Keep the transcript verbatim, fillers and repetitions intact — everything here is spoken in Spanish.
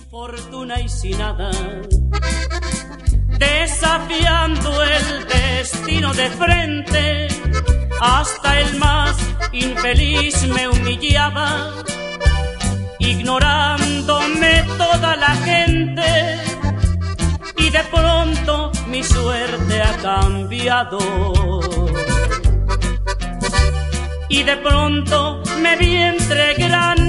fortuna y sin nada, desafiando el destino de frente, hasta el más infeliz me humillaba, ignorándome toda la gente, y de pronto mi suerte ha cambiado. Y de pronto me vi entre grandes